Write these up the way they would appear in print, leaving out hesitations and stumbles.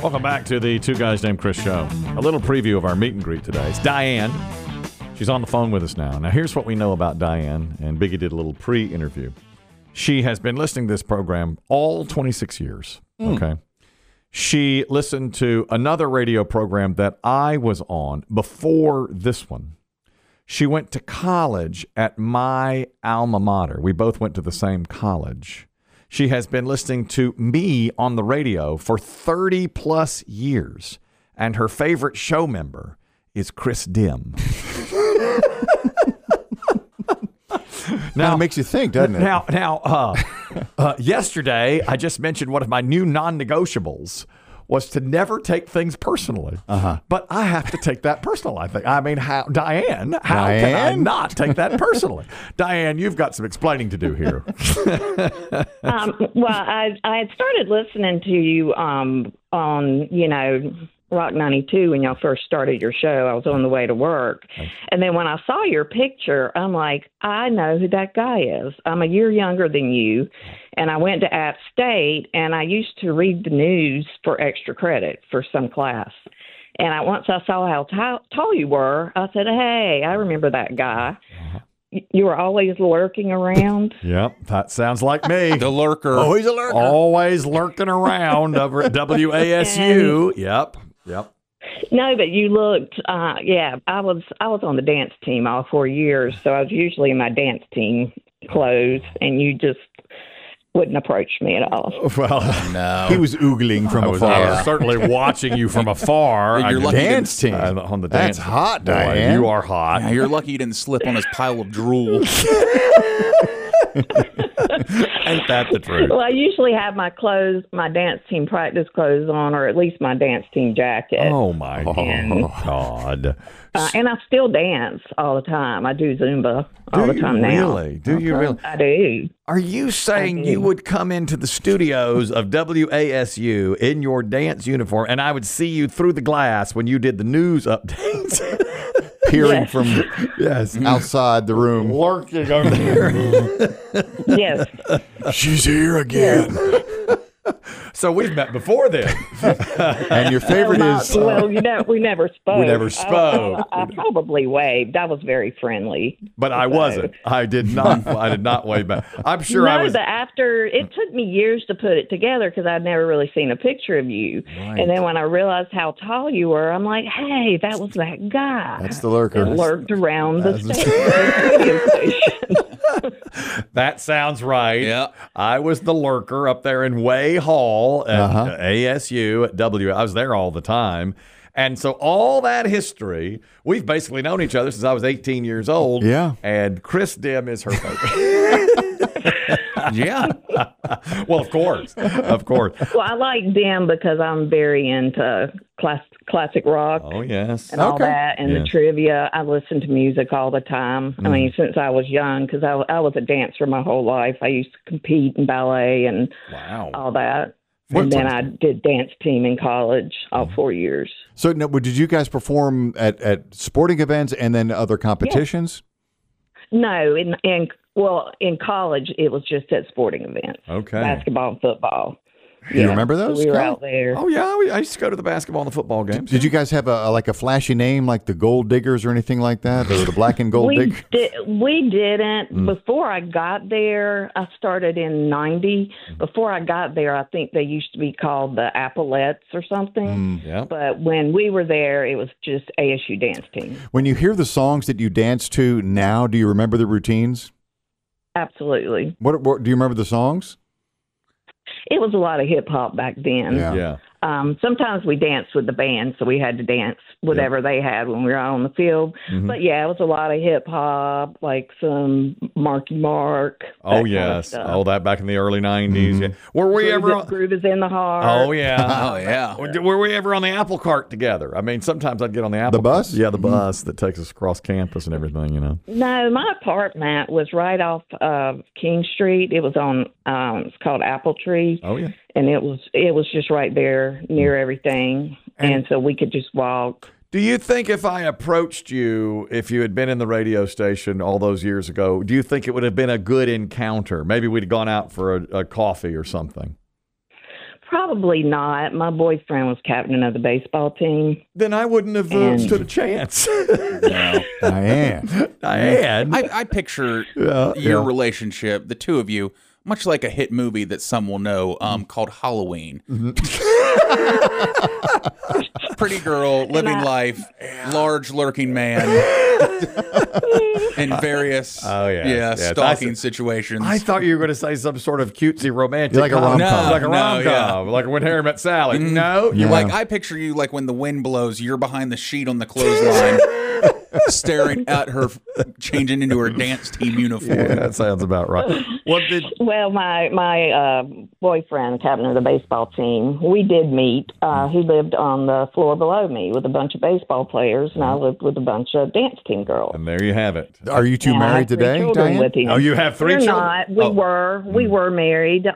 Welcome back to the Two Guys Named Chris show. A little preview of our meet and greet today. It's Diane. She's on the phone with us now. Now, here's what we know about Diane, and Biggie did a little pre-interview. She has been listening to this program all 26 years, okay? She listened to another radio program that I was on before this one. She went to college at my alma mater. We both went to the same college. She has been listening to me on the radio for 30 plus years, and her favorite show member is Chris Dim. Now it makes you think, doesn't it? Yesterday, I just mentioned one of my new non-negotiables was to never take things personally. But I have to take that personal, I think. I mean, Diane, how can I not take that personally? Diane, you've got some explaining to do here. Well, I had started listening to you on, Rock 92 when y'all first started your show. I was on the way to work. And then when I saw your picture, I'm like, I know who that guy is. I'm a year younger than you. And I went to App State, and I used to read the news for extra credit for some class. And once I saw how tall you were, I said, hey, I remember that guy. You were always lurking around. Yep, that sounds like me. The lurker. Oh, he's a lurker. Always lurking around over at WASU. Yep. No, but you looked, I was on the dance team all 4 years, so I was usually in my dance team clothes, and you just wouldn't approach me at all. Well, No. He was oogling from I was afar. certainly watching you from afar. You're I- lucky Dance team. on the That's dance. hot, Boy, Diane. you are hot. Yeah, you're lucky you didn't slip on his pile of drool. Ain't that the truth? Well, I usually have my dance team practice clothes on, or at least my dance team jacket. Oh, my God. And I still dance all the time. I do Zumba all the time now. Really? Do you really? I do. Are you saying you would come into the studios of WASU in your dance uniform, and I would see you through the glass when you did the news updates? Peering Yes. from outside the room. Lurking over there. Yes. She's here again. So we've met before then. And your favorite is... We never spoke. We never spoke. I probably waved. I was very friendly. But I wasn't. I did not wave back. I'm sure I was. But after, it took me years to put it together because I'd never really seen a picture of you. Right. And then when I realized how tall you were, I'm like, hey, that was that guy. That's the lurker. That lurked around the radio station. That sounds right. Yeah. I was the lurker up there in Way Hall at ASU at W. I was there all the time. And so all that history, we've basically known each other since I was 18 years old. Yeah. And Chris Dim is her favorite. Yeah. Well, of course. Of course. Well, I like them because I'm very into classic rock. Oh, yes. And all that, and Yes. the trivia. I listen to music all the time. I mean, since I was young, because I was a dancer my whole life. I used to compete in ballet and Wow. all that. And then I did dance team in college all 4 years. So now, did you guys perform at sporting events and then other competitions? No, in college, it was just at sporting events. Okay. Basketball and football. Do you remember those? So we were Scott? out there. Oh, yeah. I used to go to the basketball and the football games. Did you guys have a flashy name like the Gold Diggers or anything like that? Or the Black and Gold Diggers? We didn't. Before I got there, I started in 90. Before I got there, I think they used to be called the Applettes or something. Yeah. But when we were there, it was just ASU dance team. When you hear the songs that you dance to now, do you remember the routines? Absolutely. What do you remember the songs? It was a lot of hip hop back then. Yeah. Yeah. Sometimes we danced with the band, so we had to dance whatever they had when we were out on the field. But yeah, it was a lot of hip hop, like some Marky Mark. Oh, that kind of yes. stuff. Oh, that back in the early 90s. Yeah. Were we ever Groove is in the heart. Oh, yeah. Oh, yeah. Were we ever on the apple cart together? I mean, sometimes I'd get on the apple bus? cart. Yeah, the bus that takes us across campus and everything, you know. No, my apartment was right off of King Street. It was on, it's called Apple Tree. Oh, yeah. And it was just right there near everything. And so we could just walk. Do you think if I approached you, if you had been in the radio station all those years ago, do you think it would have been a good encounter? Maybe we'd have gone out for a coffee or something. Probably not. My boyfriend was captain of the baseball team. Then I wouldn't have And- stood a chance. No. Diane. Diane. I picture your relationship, the two of you, much like a hit movie that some will know called Halloween. Pretty girl, living life, large lurking man in various stalking situations. I thought you were going to say some sort of cutesy romantic. Like a rom-com. No, Like a no, rom-com. yeah. Like When Harry Met Sally. No. Yeah. Like, I picture you like when the wind blows, you're behind the sheet on the clothesline, staring at her changing into her dance team uniform. Yeah, that sounds about right. What did... Well, my boyfriend, captain of the baseball team, we did meet. He lived on the floor below me with a bunch of baseball players, and I lived with a bunch of dance team girls. And there you have it. Are you two And I married have three today, children Diane? with him. Oh, you have three We're children? not. We were married.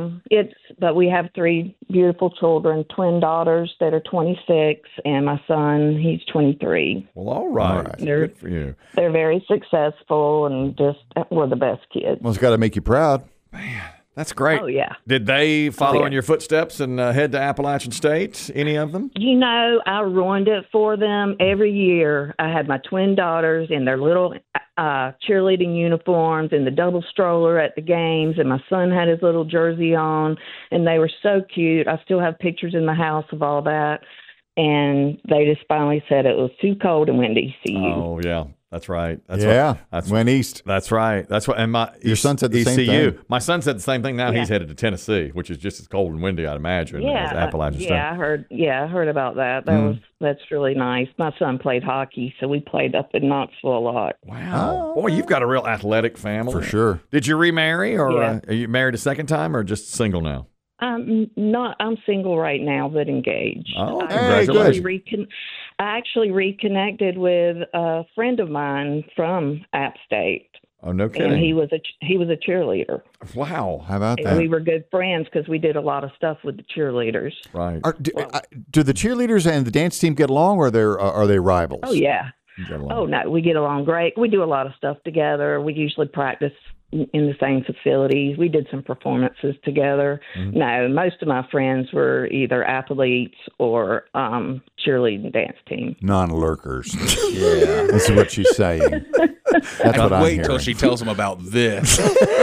But we have three beautiful children, twin daughters that are 26, and my son, he's 23. Well, all right. All right. Good for you. They're very successful and just we're the best kids. Well, it's got to make you proud. That's great. Oh, yeah. Did they follow yeah. in your footsteps and head to Appalachian State? Any of them? You know, I ruined it for them every year. I had my twin daughters in their little cheerleading uniforms and the double stroller at the games, and my son had his little jersey on, and they were so cute. I still have pictures in the house of all that, and they just finally said it was too cold and windy to see you. Oh, yeah. That's right. That's Yeah. That's Went east. That's right. That's what. And Your son said the same ECU. thing. My son said the same thing. Now Yeah. he's headed to Tennessee, which is just as cold and windy, I'd imagine, as Appalachian State. I heard about that. That's really nice. My son played hockey, so we played up in Knoxville a lot. Wow. Boy, you've got a real athletic family. For sure. Did you remarry, or Yeah. are you married a second time, or just single now? I'm single right now, but engaged. Oh, congratulations. I actually reconnected with a friend of mine from App State, Oh, no and kidding. he was a cheerleader. Wow. How about And that? we were good friends because we did a lot of stuff with the cheerleaders. Right. Do the cheerleaders and the dance team get along, or are they rivals? Oh yeah. You got along. Oh no, we get along great. We do a lot of stuff together. We usually practice in the same facilities. We did some performances together. Mm-hmm. No, most of my friends were either athletes or cheerleading dance team. Non-lurkers. Yeah. That's what she's saying. That's what I'm Wait hearing. till she tells him about this.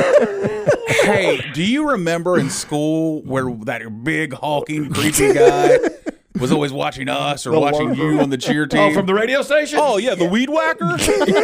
Hey, do you remember in school where that big hulking creepy guy was always watching us or watching you on the cheer team? Oh, from the radio station? Oh yeah, the weed whacker.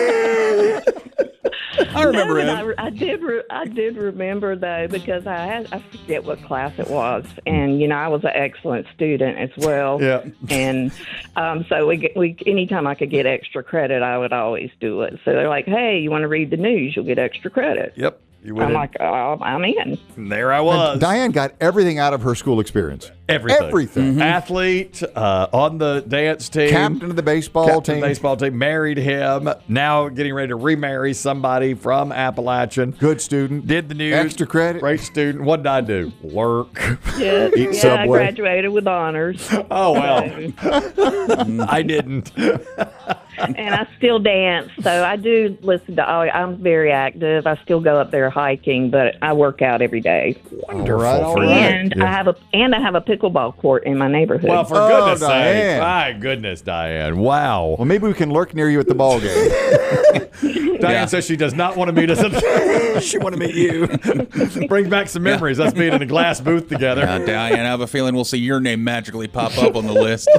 I remember him. I did remember though, because I forget what class it was, and I was an excellent student as well. Yeah. And so we anytime I could get extra credit, I would always do it. So they're like, "Hey, you want to read the news? You'll get extra credit." Yep. You went I'm in. like, "Oh, I'm in." And there I was. Diane got everything out of her school experience. Everything. Everything. Athlete, on the dance team. Captain of the baseball Captain team. of the baseball team. Married him. Now getting ready to remarry somebody from Appalachian. Good student. Did the news. Extra credit. Great student. What did I do? Lurk. Yeah, Eat I Subway. graduated with honors. Oh, well. I didn't. And I still dance, so I do listen to. I'm very active. I still go up there hiking, but I work out every day. Wonderful. all for right. you. And I have a pickleball court in my neighborhood. Well, for Oh, goodness sake. Diane. My goodness, Diane. Wow. Well, maybe we can lurk near you at the ball game. Diane says she does not want to meet us. She want to meet you. Bring back some memories. Us being in a glass booth together. Diane, I have a feeling we'll see your name magically pop up on the list.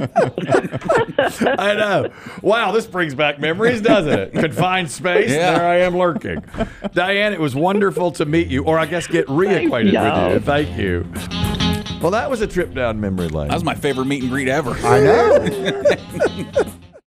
I know. Wow, this brings back memories, doesn't it? Confined space. Yeah. There I am lurking. Diane, it was wonderful to meet you, or I guess get reacquainted with you. Thank you. Well, that was a trip down memory lane. That was my favorite meet and greet ever. I know.